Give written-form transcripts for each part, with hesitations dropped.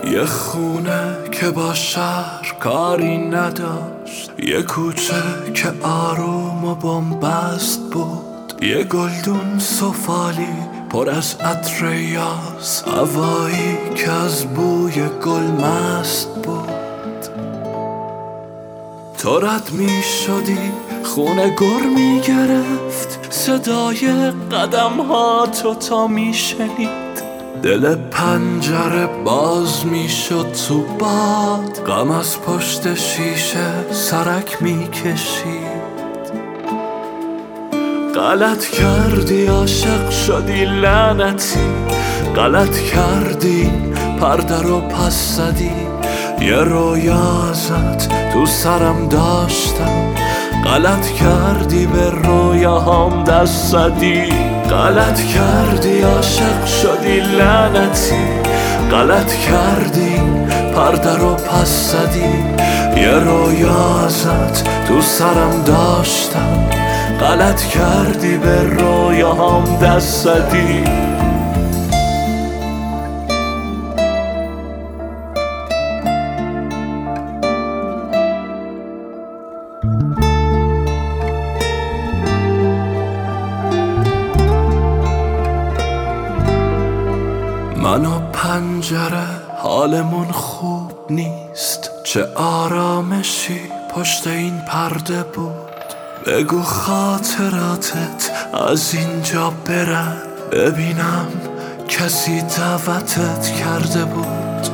یه خونه که با شهر کاری نداشت، یه کوچه که آروم و بنبست بود، یه گلدون سفالی پر از عطر یاس، هوایی که از بوی گل مست بود. تو رد می شدی خونه گر می گرفت، صدای قدم ها تو تا می شنید، دل پنجره باز می شد تو باد، غم از پشت شیشه سرک می کشید. غلط کردی عاشق شدی لعنتی، غلط کردی پرده رو پس زدی، یه رویا ازت تو سرم داشتم، غلط کردی به رویاهام دست زدی. غلط کردی عاشق شدی لعنتی، غلط کردی پرده رو پس زدی، یه رویا ازت تو سرم داشتم، غلط کردی به رویاهام دست زدی. من و پنجره حالمون خوب نیست، چه آرامشی پشت این پرده بود. بگو خاطراتت از اینجا برن، ببینم کسی دعوتت کرده بود.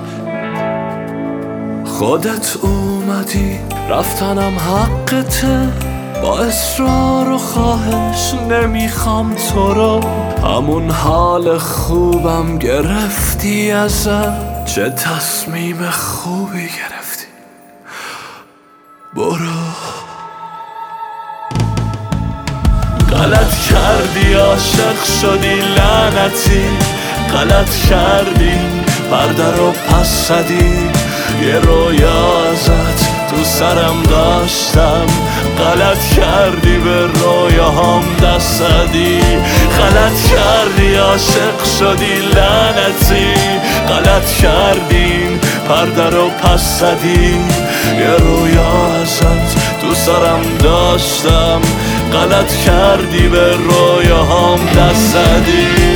خودت اومدی رفتنم حقته، با اصرار و خواهش نمیخوام تو رو، همون حال خوبم گرفتی ازم، چه تصمیم خوبی گرفتی، برو. غلط کردی عاشق شدی لعنتی، غلط کردی پرده رو پس زدی، یه رویا ازت تو سرم داشتم، غلط کردی به رویاهام دست زدی. غلط کردی عاشق شدی لعنتی، غلط کردی پرده رو پس زدی، یه رویا ازت تو سرم داشتم، غلط کردی به رویاهام دست زدی.